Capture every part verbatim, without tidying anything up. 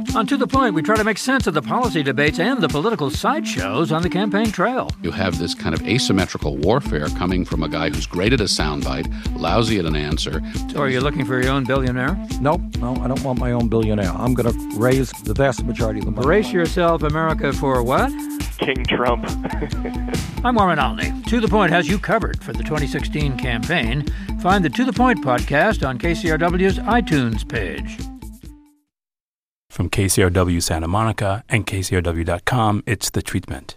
On To The Point, we try to make sense of the policy debates and the political sideshows on the campaign trail. You have this kind of asymmetrical warfare coming from a guy who's great at a soundbite, lousy at an answer. So are you looking for your own billionaire? Nope, no, I don't want my own billionaire. I'm going to raise the vast majority of the money. Brace yourself, America, for what? King Trump. I'm Warren Olney. To The Point has you covered for the twenty sixteen campaign. Find the To The Point podcast on K C R W's iTunes page. From K C R W Santa Monica and K C R W dot com, it's The Treatment.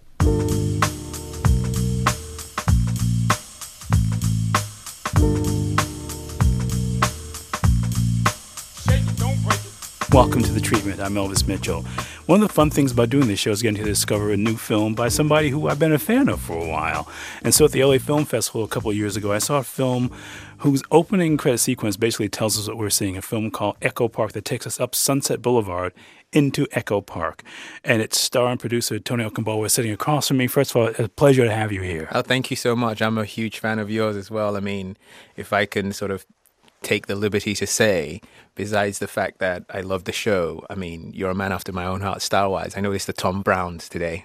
Welcome to The Treatment. I'm Elvis Mitchell. One of the fun things about doing this show is getting to discover a new film by somebody who I've been a fan of for a while. And so at the L A Film Festival a couple of years ago, I saw a film whose opening credit sequence basically tells us what we're seeing, a film called Echo Park that takes us up Sunset Boulevard into Echo Park. And its star and producer, Tony Okumbo, is sitting across from me. First of all, it's a pleasure to have you here. Oh, thank you so much. I'm a huge fan of yours as well. I mean, if I can sort of take the liberty to say, besides the fact that I love the show, I mean, you're a man after my own heart style-wise. I noticed the Tom Browns today.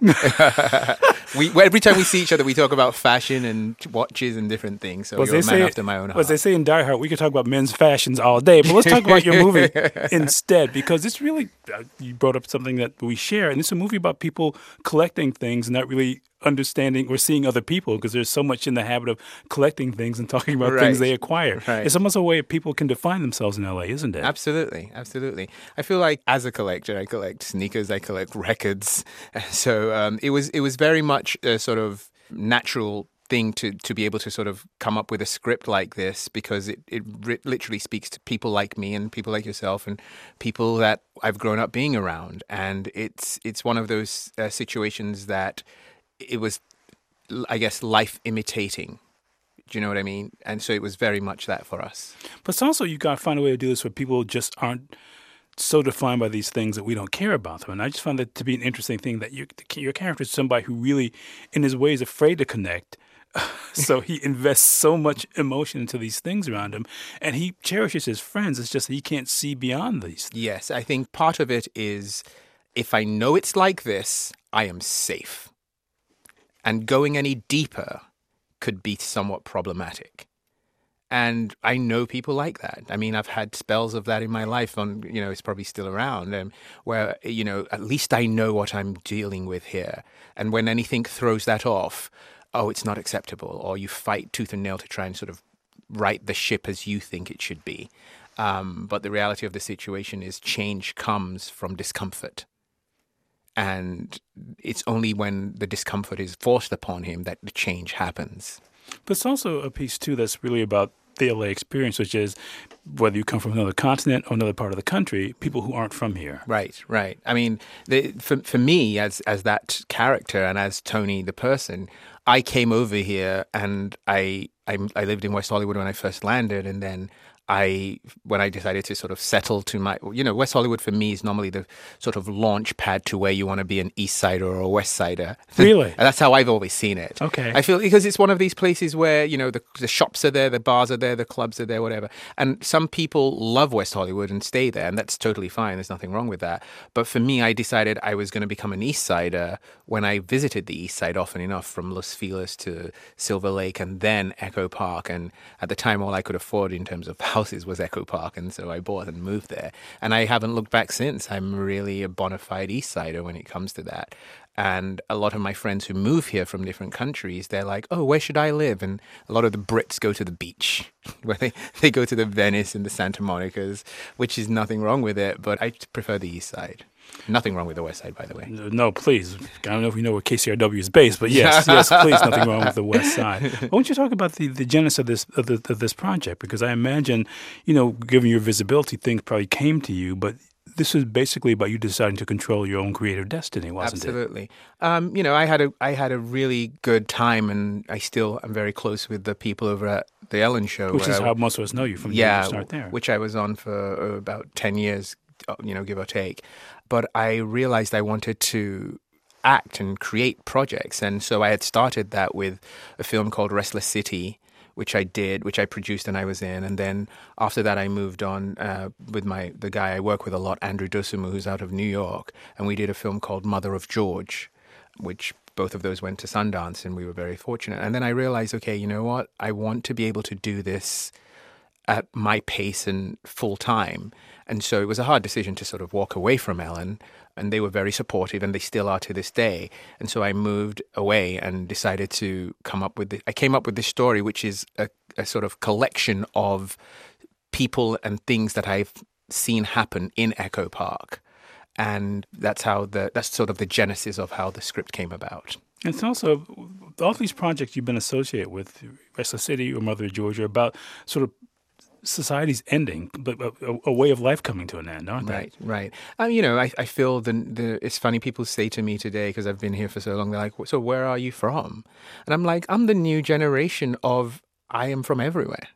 we Every time we see each other, we talk about fashion and watches and different things. So well, you're a man say, after my own heart. As they say in Die Hard, we could talk about men's fashions all day, but let's talk about your movie instead, because it's really, uh, you brought up something that we share, and it's a movie about people collecting things and not really understanding or seeing other people, because there's so much in the habit of collecting things and talking about right. things they acquire. Right. It's almost a way people can define themselves in L A, isn't it? Absolutely, absolutely. I feel like as a collector, I collect sneakers, I collect records. So um, it was it was very much a sort of natural thing to, to be able to sort of come up with a script like this, because it, it ri- literally speaks to people like me and people like yourself and people that I've grown up being around. And it's, it's one of those uh, situations that it was, I guess, life imitating. Do you know what I mean? And so it was very much that for us. But it's also, you got to find a way to do this where people just aren't so defined by these things that we don't care about them. And I just found that to be an interesting thing, that your, your character is somebody who really, in his way, is afraid to connect. So he invests so much emotion into these things around him, and he cherishes his friends. It's just that he can't see beyond these things. Yes, I think part of it is, if I know it's like this, I am safe. And going any deeper could be somewhat problematic. And I know people like that. I mean, I've had spells of that in my life on, you know, it's probably still around, um, where, you know, at least I know what I'm dealing with here. And when anything throws that off, oh, it's not acceptable, or you fight tooth and nail to try and sort of right the ship as you think it should be. Um, but the reality of the situation is change comes from discomfort. And it's only when the discomfort is forced upon him that the change happens. But it's also a piece, too, that's really about the L A experience, which is whether you come from another continent or another part of the country, people who aren't from here. Right, right. I mean, the, for for me, as as that character and as Tony the person, I came over here and I, I I lived in West Hollywood when I first landed, and then I, when I decided to sort of settle to my, you know, West Hollywood for me is normally the sort of launch pad to where you want to be an East Sider or a West Sider. Really? And that's how I've always seen it. Okay. I feel, because it's one of these places where, you know, the, the shops are there, the bars are there, the clubs are there, whatever. And some people love West Hollywood and stay there, and that's totally fine. There's nothing wrong with that. But for me, I decided I was going to become an East Sider when I visited the East Side often enough, from Los Feliz to Silver Lake and then Echo Park. And at the time, all I could afford in terms of houses was Echo Park, and so I bought and moved there. And I haven't looked back since. I'm really a bona fide East Sider when it comes to that. And a lot of my friends who move here from different countries, they're like, oh, where should I live? And a lot of the Brits go to the beach, where they, they go to the Venice and the Santa Monicas, which is nothing wrong with it, but I prefer the East Side. Nothing wrong with the West Side, by the way. No, please. I don't know if we know where K C R W is based, but yes, yes, please, nothing wrong with the West Side. Why don't you talk about the, the genesis of this of, the, of this project? Because I imagine, you know, given your visibility, things probably came to you, but this is basically about you deciding to control your own creative destiny, wasn't Absolutely. it? Absolutely. Um, you know, I had a I had a really good time, and I still am very close with the people over at the Ellen Show. Which is I, how most of us know you from yeah, the start there. Which I was on for uh, about ten years, you know, give or take. But I realized I wanted to act and create projects. And so I had started that with a film called Restless City, which I did, which I produced and I was in. And then after that, I moved on uh, with my the guy I work with a lot, Andrew Dosumu, who's out of New York. And we did a film called Mother of George, which both of those went to Sundance, and we were very fortunate. And then I realized, okay, you know what? I want to be able to do this at my pace and full time. And so it was a hard decision to sort of walk away from Ellen, and they were very supportive, and they still are to this day. And so I moved away and decided to come up with, the, I came up with this story, which is a, a sort of collection of people and things that I've seen happen in Echo Park. And that's how the, that's sort of the genesis of how the script came about. It's also, all these projects you've been associated with, Restless City or Mother of George, are about sort of society's ending, but a, a way of life coming to an end, aren't they? Right, right. Um, you know, I, I feel the, the it's funny, people say to me today, because I've been here for so long, they're like, so where are you from? And I'm like, I'm the new generation of I am from everywhere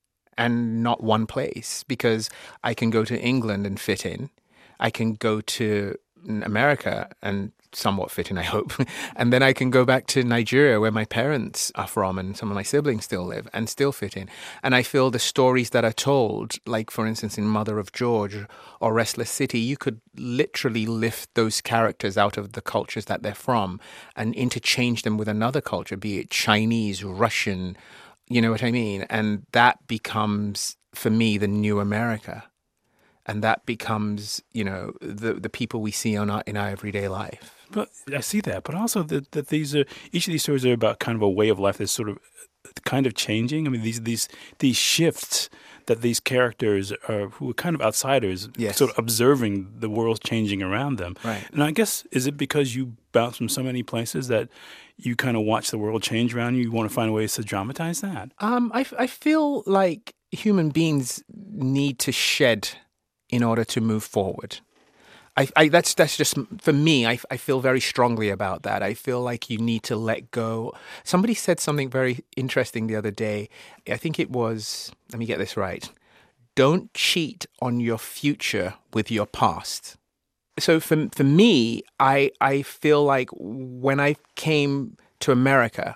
and not one place, because I can go to England and fit in. I can go to America and somewhat fit in, I hope. And then I can go back to Nigeria, where my parents are from and some of my siblings still live, and still fit in. And I feel the stories that are told, like, for instance, in Mother of George or Restless City, you could literally lift those characters out of the cultures that they're from and interchange them with another culture, be it Chinese, Russian, you know what I mean? And that becomes, for me, the new America. And that becomes, you know, the the people we see on our, in our everyday life. But I see that, but also that, that these are, each of these stories are about kind of a way of life that's sort of kind of changing. I mean, these these these shifts that these characters are, who are kind of outsiders, yes. sort of observing the world changing around them. Right. And I guess, is it because you bounce from so many places that you kind of watch the world change around you? You want to find ways to dramatize that? Um, I, I feel like human beings need to shed in order to move forward. I, I that's that's just, for me, I, I feel very strongly about that. I feel like you need to let go. Somebody said something very interesting the other day. I think it was, let me get this right. Don't cheat on your future with your past. So for for me, I I feel like when I came to America,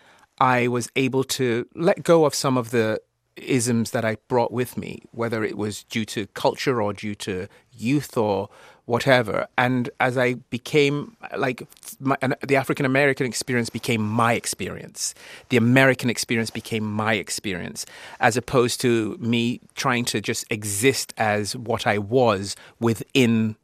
I was able to let go of some of the isms that I brought with me, whether it was due to culture or due to youth or whatever. And as I became, like, my, the African-American experience became my experience. The American experience became my experience, as opposed to me trying to just exist as what I was within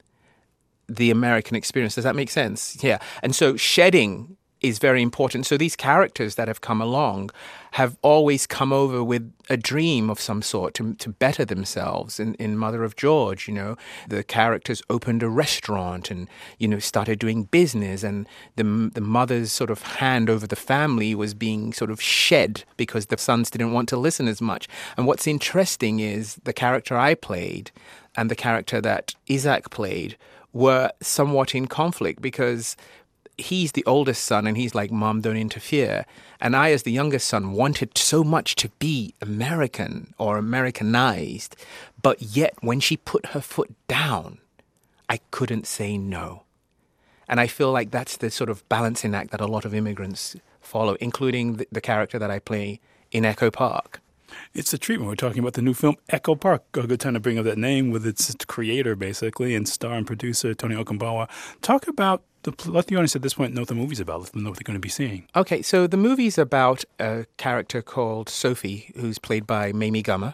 the American experience. Does that make sense? Yeah. And so shedding is very important. So these characters that have come along have always come over with a dream of some sort to, to better themselves. In, in Mother of George, you know, the characters opened a restaurant and, you know, started doing business, and the the mother's sort of hand over the family was being sort of shed because the sons didn't want to listen as much. And what's interesting is the character I played and the character that Isaac played were somewhat in conflict, because he's the oldest son and he's like, Mom, don't interfere. And I, as the youngest son, wanted so much to be American or Americanized. But yet, when she put her foot down, I couldn't say no. And I feel like that's the sort of balancing act that a lot of immigrants follow, including the, the character that I play in Echo Park. It's a treatment. We're talking about the new film Echo Park. A good time to bring up that name with its creator, basically, and star and producer Tony Okumbawa. Talk about the let the audience at this point know what the movie's about. Let them know what they're going to be seeing. Okay, so the movie's about a character called Sophie, who's played by Mamie Gummer,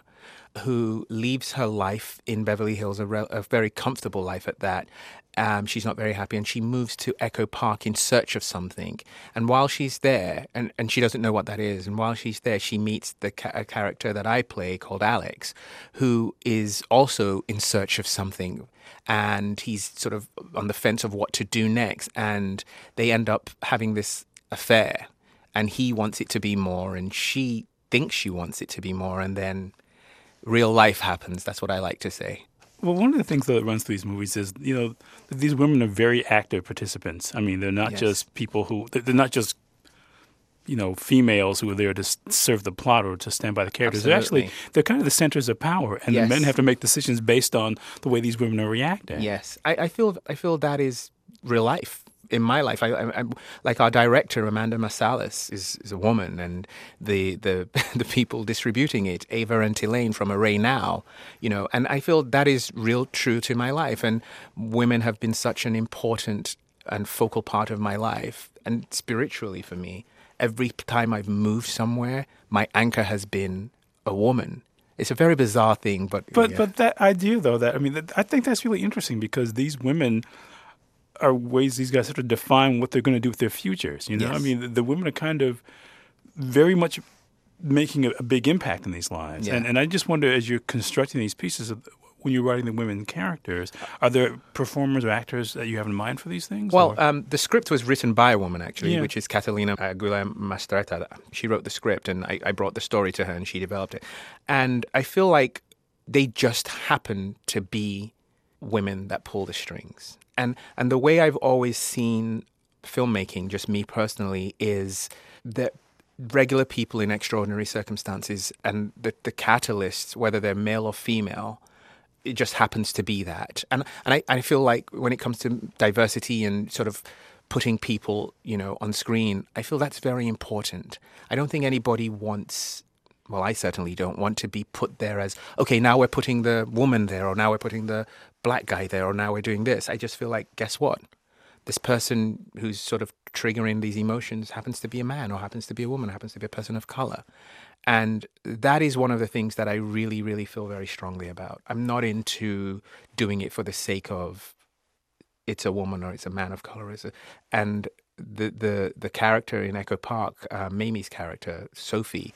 who leaves her life in Beverly Hills, a, re- a very comfortable life at that. Um, she's not very happy, and she moves to Echo Park in search of something. And while she's there, and, and she doesn't know what that is, and while she's there, she meets the ca- a character that I play called Alex, who is also in search of something. And he's sort of on the fence of what to do next. And they end up having this affair, and he wants it to be more, and she thinks she wants it to be more, and then real life happens. That's what I like to say. Well, one of the things that runs through these movies is, you know, that these women are very active participants. I mean, they're not Yes. just people who, they're not just, you know, females who are there to serve the plot or to stand by the characters. They're Absolutely. actually, they're kind of the centers of power, and Yes. the men have to make decisions based on the way these women are reacting. Yes, I, I feel I feel that is real life in my life. I, I, I like our director Amanda Marsalis is, is a woman, and the the the people distributing it, Ava and Elaine from Array Now, you know, and I feel that is real true to my life. And women have been such an important and focal part of my life, and spiritually for me. Every time I've moved somewhere, my anchor has been a woman. It's a very bizarre thing, but but yeah. but that idea though, that I mean, that, I think that's really interesting because these women are ways these guys have to define what they're going to do with their futures. You know, Yes. I mean, the, the women are kind of very much making a, a big impact in these lives, Yeah. and and I just wonder as you're constructing these pieces of. When you're writing the women characters, are there performers or actors that you have in mind for these things? Well, or? um, the script was written by a woman, actually, Yeah. which is Catalina Aguilera Mastretta. She wrote the script, and I, I brought the story to her, and she developed it. And I feel like they just happen to be women that pull the strings. And and the way I've always seen filmmaking, just me personally, is that regular people in extraordinary circumstances and the, the catalysts, whether they're male or female, it just happens to be that. And and I, I feel like when it comes to diversity and sort of putting people, you know, on screen, I feel that's very important. I don't think anybody wants, well, I certainly don't want to be put there as, okay, now we're putting the woman there, or now we're putting the black guy there, or now we're doing this. I just feel like, guess what? This person who's sort of triggering these emotions happens to be a man, or happens to be a woman, happens to be a person of color. And that is one of the things that I really, really feel very strongly about. I'm not into doing it for the sake of it's a woman or it's a man of color. It's a, and the, the the character in Echo Park, uh, Mamie's character, Sophie,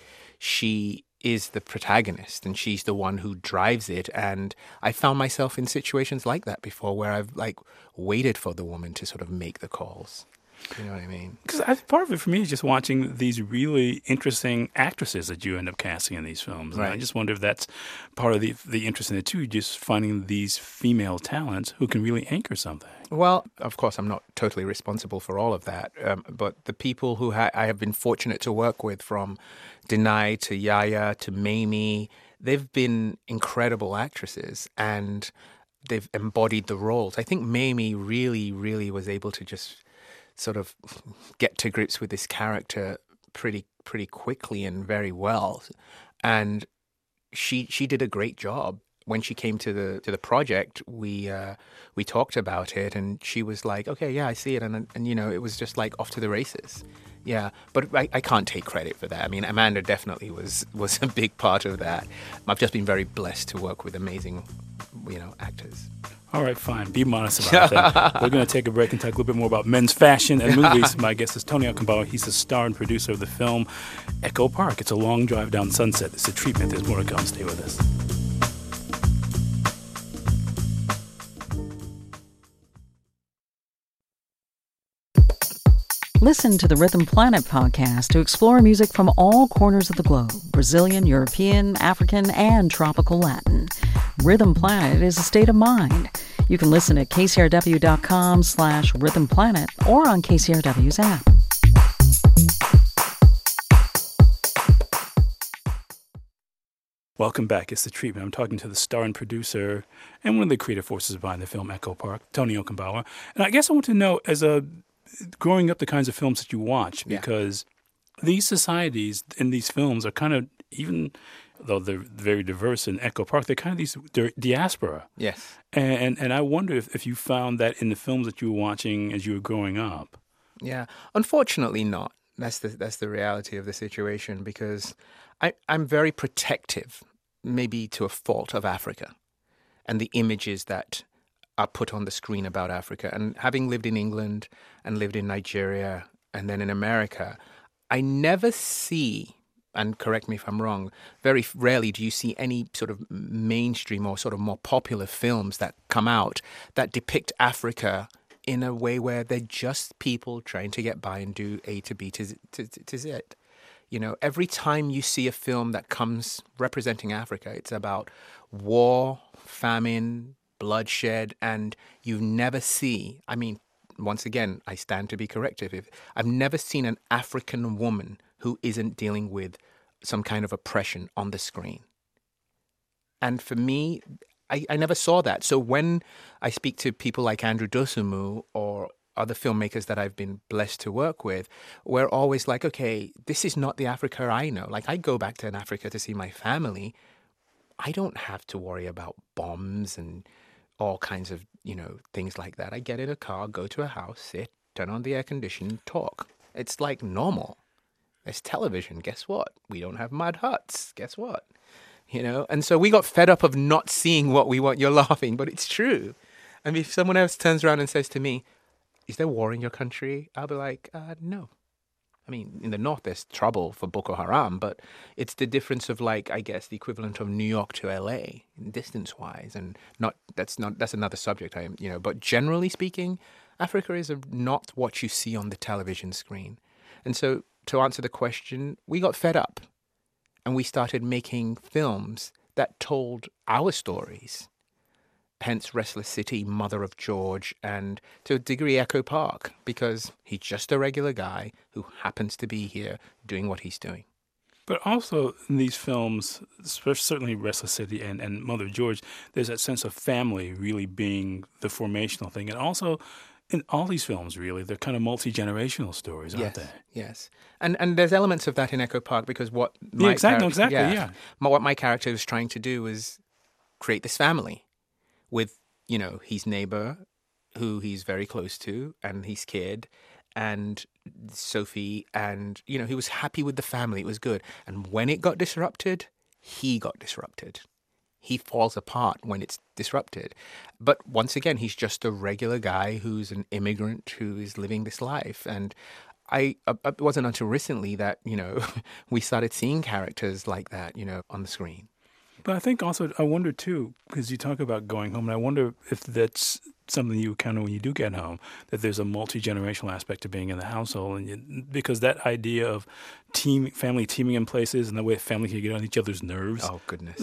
she is the protagonist and she's the one who drives it. And I found myself in situations like that before where I've like waited for the woman to sort of make the calls. You know what I mean? Because part of it for me is just watching these really interesting actresses that you end up casting in these films. And Right. I just wonder if that's part of the the interest in it too, just finding these female talents who can really anchor something. Well, of course, I'm not totally responsible for all of that. Um, but the people who ha- I have been fortunate to work with, from Denai to Yaya to Mamie, they've been incredible actresses and they've embodied the roles. I think Mamie really, really was able to just sort of get to grips with this character pretty pretty quickly and very well. And she she did a great job. When she came to the to the project, we uh, we talked about it, and she was like, "Okay, yeah, I see it," and and you know, it was just like off to the races. Yeah, but I, I can't take credit for that. I mean, Amanda definitely was was a big part of that. I've just been very blessed to work with amazing, you know, actors. All right, fine. Be modest about that. We're going to take a break and talk a little bit more about men's fashion and movies. My guest is Tony Okunbawa. He's the star and producer of the film Echo Park. It's a long drive down Sunset. It's a treatment. There's more to come. Stay with us. Listen to the Rhythm Planet podcast to explore music from all corners of the globe: Brazilian, European, African, and tropical Latin. Rhythm Planet is a state of mind. You can listen at kcrw.com slash Rhythm Planet or on K C R W's app. Welcome back. It's The Treatment. I'm talking to the star and producer and one of the creative forces behind the film Echo Park, Tony Okunbawa. And I guess I want to know, as a growing up, the kinds of films that you watch, because yeah. these societies in these films are kind of, even though they're very diverse in Echo Park, they're kind of these they're diaspora. Yes. And and I wonder if, if you found that in the films that you were watching as you were growing up. Yeah. Unfortunately not. That's the that's the reality of the situation, because I, I'm very protective, maybe to a fault, of Africa and the images that are put on the screen about Africa. And having lived in England and lived in Nigeria and then in America, I never see, and correct me if I'm wrong, very rarely do you see any sort of mainstream or sort of more popular films that come out that depict Africa in a way where they're just people trying to get by and do A to B to, to, to Z. You know, every time you see a film that comes representing Africa, it's about war, famine, bloodshed, and you never see, I mean, once again, I stand to be corrected. If, I've never seen an African woman who isn't dealing with some kind of oppression on the screen. And for me, I, I never saw that. So when I speak to people like Andrew Dosunmu or other filmmakers that I've been blessed to work with, we're always like, okay, this is not the Africa I know. Like, I go back to Africa to see my family. I don't have to worry about bombs and all kinds of, you know, things like that. I get in a car, go to a house, sit, turn on the air condition, talk. It's like normal. There's television. Guess what? We don't have mud huts. Guess what? You know? And so we got fed up of not seeing what we want. You're laughing, but it's true. I mean, if someone else turns around and says to me, is there war in your country? I'll be like, uh, no. I mean, in the north, there's trouble for Boko Haram, but it's the difference of, like, I guess, the equivalent of New York to L A, distance-wise, and not that's not that's another subject. I you know, but generally speaking, Africa is a, not what you see on the television screen. And so, to answer the question, we got fed up, and we started making films that told our stories. Hence Restless City, Mother of George, and to a degree Echo Park, because he's just a regular guy who happens to be here doing what he's doing. But also in these films, certainly Restless City and, and Mother of George, there's that sense of family really being the formational thing. And also in all these films, really, they're kind of multi-generational stories, aren't yes, they? Yes. And and there's elements of that in Echo Park, because what my yeah, exactly, char- exactly, yeah. yeah. What my character was trying to do was create this family with, you know, his neighbor who he's very close to, and his kid, and Sophie, and, you know, he was happy with the family. It was good. And when it got disrupted, he got disrupted. He falls apart when it's disrupted. But once again, he's just a regular guy who's an immigrant who is living this life. And I it wasn't until recently that, you know, we started seeing characters like that, you know, on the screen. But I think also, I wonder too, because you talk about going home, and I wonder if that's something you kind of, when you do get home, that there's a multi-generational aspect to being in the household. And you, because that idea of team, family teaming in places and the way family can get on each other's nerves. Oh, goodness.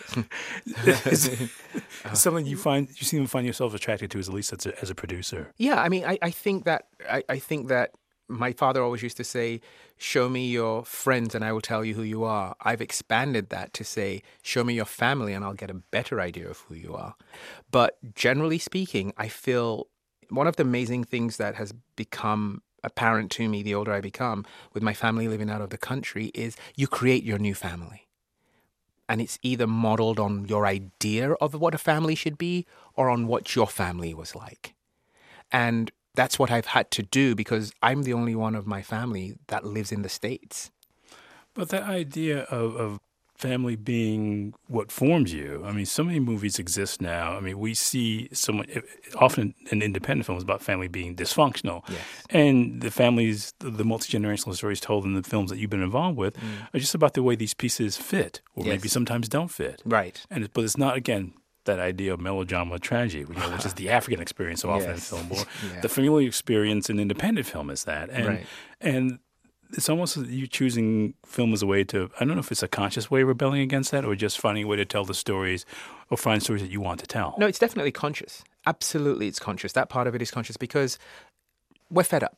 is, is something you find, you seem to find yourself attracted to, as at least as a, as a producer. Yeah, I mean, I, I think that, I, I think that my father always used to say, show me your friends and I will tell you who you are. I've expanded that to say, show me your family and I'll get a better idea of who you are. But generally speaking, I feel one of the amazing things that has become apparent to me the older I become with my family living out of the country is you create your new family. And it's either modeled on your idea of what a family should be or on what your family was like. And that's what I've had to do because I'm the only one of my family that lives in the States. But that idea of, of family being what forms you, I mean, so many movies exist now. I mean, we see someone, often in independent films, about family being dysfunctional. Yes. And the families, the, the multi-generational stories told in the films that you've been involved with mm. are just about the way these pieces fit, or yes. maybe sometimes don't fit. Right. And But it's not, again, that idea of melodrama tragedy, you know, which is the African experience so often yes. in film. Or yeah. the familial experience in independent film is that. And, right. and it's almost you choosing film as a way to, I don't know if it's a conscious way of rebelling against that or just finding a way to tell the stories or find stories that you want to tell. No, it's definitely conscious. Absolutely, it's conscious. That part of it is conscious because we're fed up.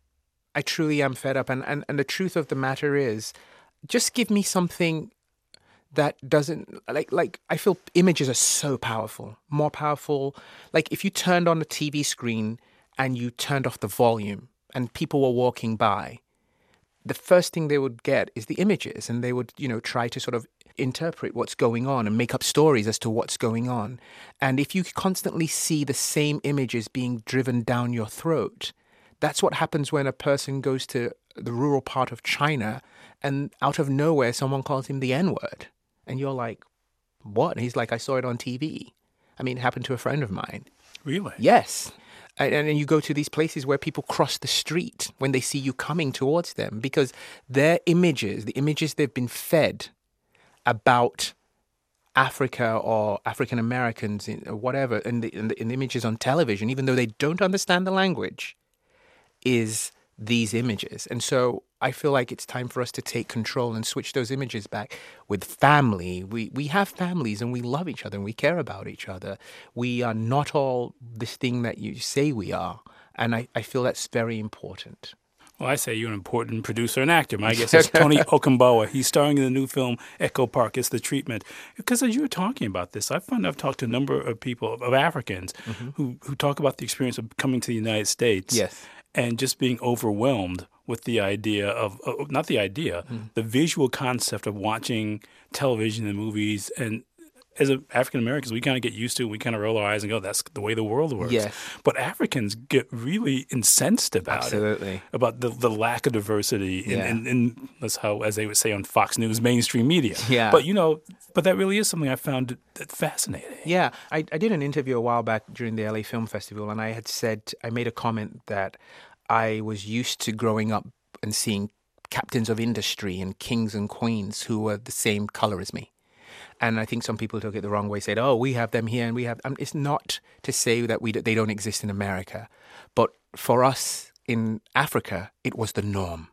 I truly am fed up. And, and, and the truth of the matter is, just give me something that doesn't, like, like I feel images are so powerful, more powerful. Like if you turned on the T V screen and you turned off the volume and people were walking by, the first thing they would get is the images and they would, you know, try to sort of interpret what's going on and make up stories as to what's going on. And if you constantly see the same images being driven down your throat, that's what happens when a person goes to the rural part of China and out of nowhere someone calls him the N-word. And you're like, what? And he's like, I saw it on T V. I mean, it happened to a friend of mine. Really? Yes. And then you go to these places where people cross the street when they see you coming towards them because their images, the images they've been fed about Africa or African Americans or whatever, and the, and the, and the images on television, even though they don't understand the language, is these images. And so I feel like it's time for us to take control and switch those images back with family. We we have families and we love each other and we care about each other. We are not all this thing that you say we are. And I, I feel that's very important. Well, I say you're an important producer and actor. My guess is Tony Okumbawa. He's starring in the new film Echo Park. It's The Treatment. Because as you were talking about this, I found I've talked to a number of people, of Africans, mm-hmm. who, who talk about the experience of coming to the United States yes. and just being overwhelmed with the idea of, uh, not the idea, mm. the visual concept of watching television and movies. And as African Americans, we kind of get used to it. We kind of roll our eyes and go, that's the way the world works. Yes. But Africans get really incensed about Absolutely. it. About the, the lack of diversity in, Yeah. in, in, that's how, as they would say on Fox News, mainstream media. Yeah. But, you know, but that really is something I found fascinating. Yeah. I, I did an interview a while back during the L A Film Festival, and I had said, I made a comment that I was used to growing up and seeing captains of industry and kings and queens who were the same color as me. And I think some people took it the wrong way, said, oh, we have them here and we have... Um, it's not to say that we they don't exist in America. But for us in Africa, it was the norm.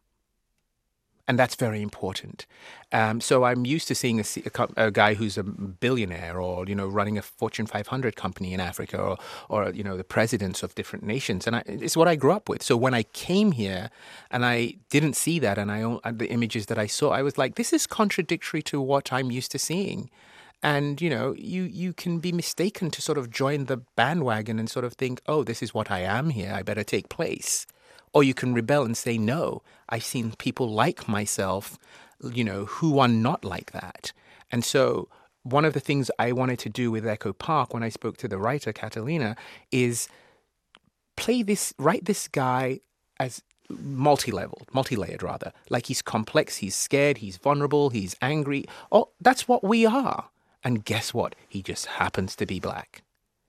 And that's very important. Um, so I'm used to seeing a, a, a guy who's a billionaire or, you know, running a Fortune five hundred company in Africa or, or you know, the presidents of different nations. And I, it's what I grew up with. So when I came here and I didn't see that and I the images that I saw, I was like, this is contradictory to what I'm used to seeing. And, you know, you, you can be mistaken to sort of join the bandwagon and sort of think, oh, this is what I am here. I better take place. Or you can rebel and say, no, I've seen people like myself, you know, who are not like that. And so one of the things I wanted to do with Echo Park when I spoke to the writer, Catalina, is play this, write this guy as multi-leveled, multi-layered rather. Like he's complex, he's scared, he's vulnerable, he's angry. Oh, that's what we are. And guess what? He just happens to be black.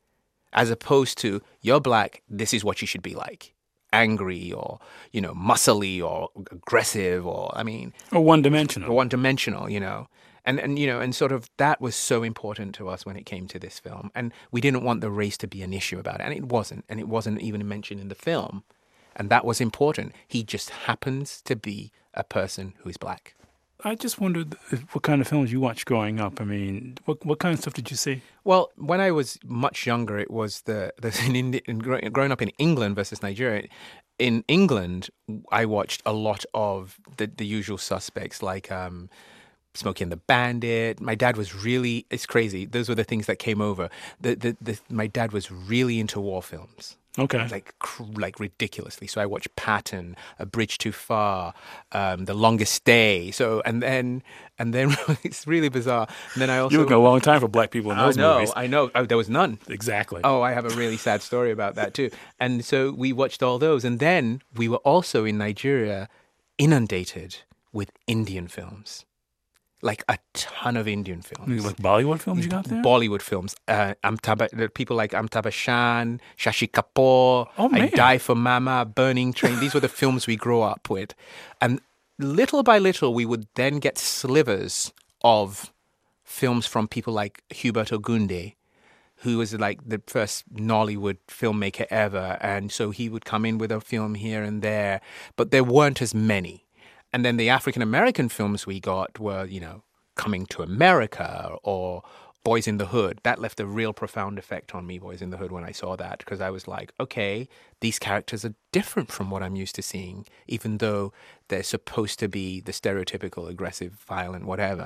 As opposed to, you're black, this is what you should be like. Angry or, you know, muscly or aggressive or, I mean... Or one-dimensional. Or one-dimensional, you know. And, and, you know, and sort of that was so important to us when it came to this film. And we didn't want the race to be an issue about it. And it wasn't. And it wasn't even mentioned in the film. And that was important. He just happens to be a person who is black. I just wondered what kind of films you watched growing up. I mean, what what kind of stuff did you see? Well, when I was much younger, it was the, the in, Indi- in growing up in England versus Nigeria. In England, I watched a lot of the, the usual suspects like um, Smokey and the Bandit. My dad was really, it's crazy. Those were the things that came over. The, the, the, my dad was really into war films. Okay. Like like ridiculously. So I watched Patton, A Bridge Too Far, um, The Longest Stay. So and then and then it's really bizarre. And then I also you look a long time for black people in those I know, movies. I know. Oh, there was none. Exactly. Oh, I have a really sad story about that too. And so we watched all those, and then we were also in Nigeria inundated with Indian films. Like a ton of Indian films. Like Bollywood films you got there? Bollywood films. Uh, Amitabh, people like Amitabh Bachchan, Shashi Kapoor, oh, man. I Die for Mama, Burning Train. These were the films we grew up with. And little by little, we would then get slivers of films from people like Hubert Ogunde, who was like the first Nollywood filmmaker ever. And so he would come in with a film here and there. But there weren't as many. And then the African-American films we got were, you know, Coming to America or Boys in the Hood. That left a real profound effect on me, Boys in the Hood, when I saw that, because I was like, okay, these characters are different from what I'm used to seeing, even though they're supposed to be the stereotypical aggressive, violent, whatever.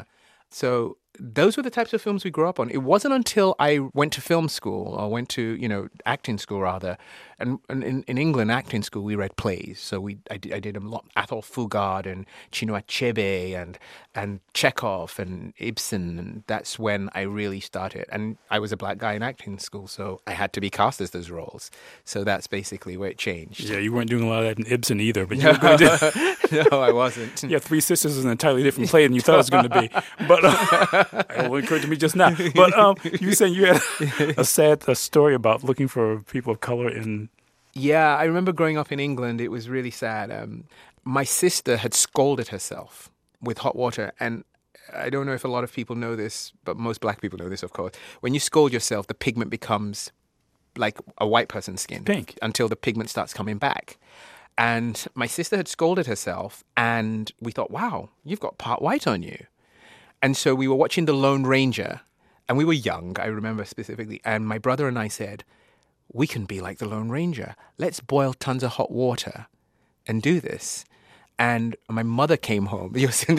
So those were the types of films we grew up on. It wasn't until I went to film school or went to, you know, acting school rather. And, and in, in England, acting school, we read plays. So we I did, I did a lot, Athol Fugard and Chinua Achebe and and Chekhov and Ibsen. And that's when I really started. And I was a black guy in acting school, so I had to be cast as those roles. So that's basically where it changed. Yeah, you weren't doing a lot of that in Ibsen either, but you were going to... No, I wasn't. Yeah, Three Sisters is an entirely different play than you thought it was going to be. But uh, it only occurred to me just now. But um, you were saying you had a sad a story about looking for people of color in... Yeah, I remember growing up in England. It was really sad. Um, my sister had scalded herself with hot water. And I don't know if a lot of people know this, but most black people know this, of course. When you scald yourself, the pigment becomes like a white person's skin. Pink. Until the pigment starts coming back. And my sister had scalded herself, and we thought, wow, you've got part white on you. And so we were watching The Lone Ranger, and we were young, I remember specifically. And my brother and I said, we can be like the Lone Ranger. Let's boil tons of hot water, and do this. And my mother came home.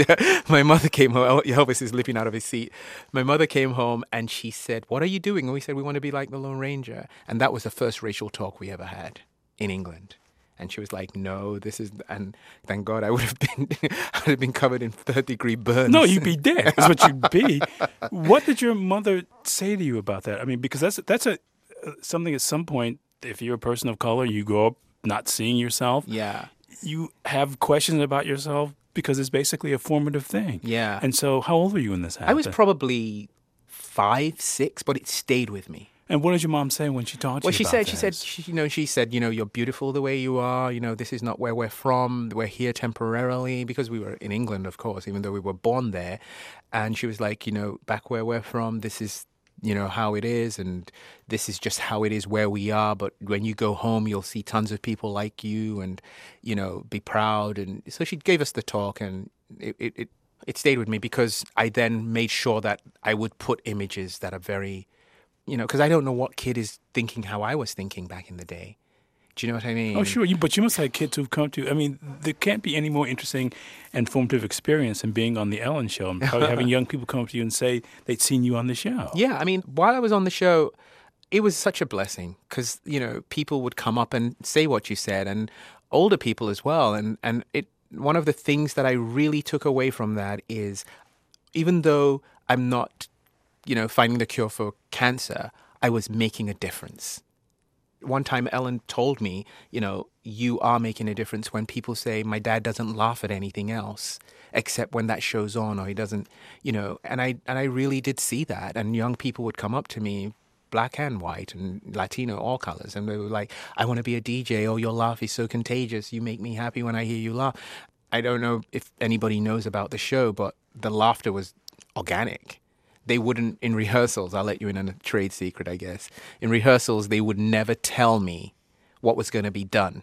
My mother came home. Elvis is leaping out of his seat. My mother came home and she said, "What are you doing?" And we said, "We want to be like the Lone Ranger." And that was the first racial talk we ever had in England. And she was like, "No, this is," and thank God I would have been, I would have been covered in third degree burns. No, you'd be dead. That's what you'd be. What did your mother say to you about that? I mean, because that's that's a something at some point. If you're a person of color, you grow up not seeing yourself. Yeah. You have questions about yourself because it's basically a formative thing. Yeah. And so, how old were you when this happened? I was probably five, six, but it stayed with me. And what did your mom say when she talked to well, you she about said, this? she said, she, you know, she said, you know, you're beautiful the way you are. You know, this is not where we're from. We're here temporarily because we were in England, of course, even though we were born there. And she was like, you know, back where we're from, this is, you know, how it is. And this is just how it is where we are. But when you go home, you'll see tons of people like you and, you know, be proud. And so she gave us the talk and it, it, it, it stayed with me because I then made sure that I would put images that are very, you know, because I don't know what kid is thinking how I was thinking back in the day. Do you know what I mean? Oh, sure. You, but you must have had kids who've come to, I mean, there can't be any more interesting and formative experience than being on The Ellen Show and probably having young people come up to you and say they'd seen you on the show. Yeah. I mean, while I was on the show, it was such a blessing because, you know, people would come up and say what you said and older people as well. And, and it one of the things that I really took away from that is even though I'm not, you know, finding the cure for cancer, I was making a difference. One time Ellen told me, you know, you are making a difference when people say my dad doesn't laugh at anything else except when that show's on or he doesn't, you know, and I and I really did see that. And young people would come up to me, black and white and Latino, all colors, and they were like, I want to be a D J. Oh, your laugh is so contagious. You make me happy when I hear you laugh. I don't know if anybody knows about the show, but the laughter was organic. They wouldn't, in rehearsals, I'll let you in on a trade secret, I guess. In rehearsals, they would never tell me what was going to be done.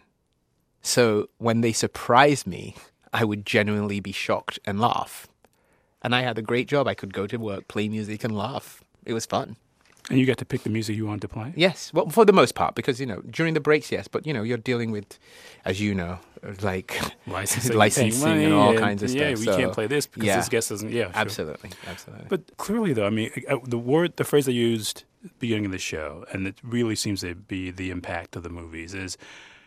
So when they surprised me, I would genuinely be shocked and laugh. And I had a great job. I could go to work, play music, and laugh. It was fun. And you got to pick the music you wanted to play? Yes, well, for the most part, because, you know, during the breaks, yes. But, you know, you're dealing with, as you know, like licensing, licensing and all and, kinds of yeah, stuff. Yeah, we so, can't play this because yeah, this guest doesn't, yeah. Sure. Absolutely, absolutely. But clearly, though, I mean, the word, the phrase I used at the beginning of the show, and it really seems to be the impact of the movies, is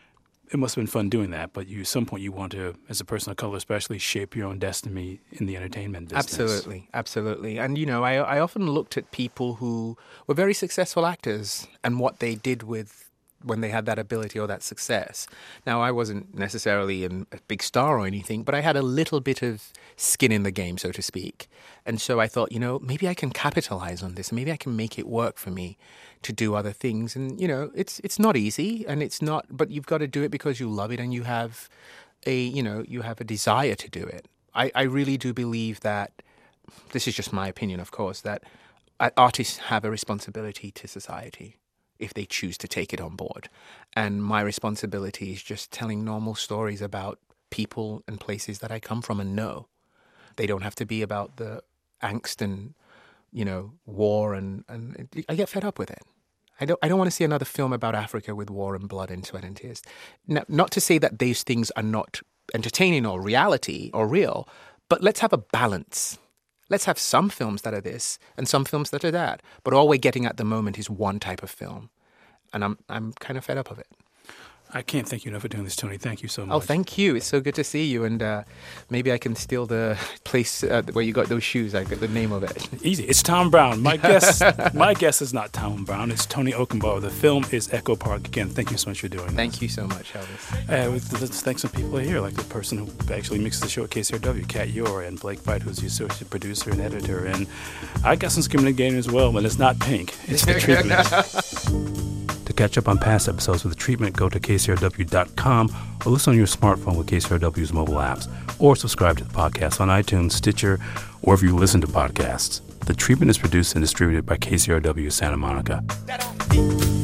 it must have been fun doing that, but you, at some point you want to, as a person of color especially, shape your own destiny in the entertainment business. Absolutely, absolutely. And, you know, I, I often looked at people who were very successful actors and what they did with when they had that ability or that success. Now, I wasn't necessarily a big star or anything, but I had a little bit of skin in the game, so to speak. And so I thought, you know, maybe I can capitalize on this. Maybe I can make it work for me to do other things. And, you know, it's it's not easy and it's not, but you've got to do it because you love it and you have a, you know, you have a desire to do it. I, I really do believe that, this is just my opinion, of course, that artists have a responsibility to society if they choose to take it on board. And my responsibility is just telling normal stories about people and places that I come from and know. They don't have to be about the angst and, you know, war and, and I get fed up with it. I don't I don't want to see another film about Africa with war and blood and sweat and tears. No, not to say that these things are not entertaining or reality or real, but let's have a balance. Let's have some films that are this and some films that are that. But all we're getting at the moment is one type of film. And I'm I'm kind of fed up of it. I can't thank you enough for doing this, Tony. Thank you so much. Oh, thank you. It's so good to see you. And uh, maybe I can steal the place uh, where you got those shoes. I got the name of it. Easy. It's Tom Brown. My guess my guess is not Tom Brown. It's Tony Okunbor. The film is Echo Park. Again, thank you so much for doing this. Thank you so much, Elvis. Uh, let's thank some people here, like the person who actually mixes the show at K C R W, Kat Yor, and Blake Veit, who's the associate producer and editor. And I got some skin in the game as well, but it's not pink. It's The Treatment. To catch up on past episodes of The Treatment, go to K C R W dot com or listen on your smartphone with K C R W's mobile apps, or subscribe to the podcast on iTunes, Stitcher, or wherever you listen to podcasts. The Treatment is produced and distributed by K C R W Santa Monica.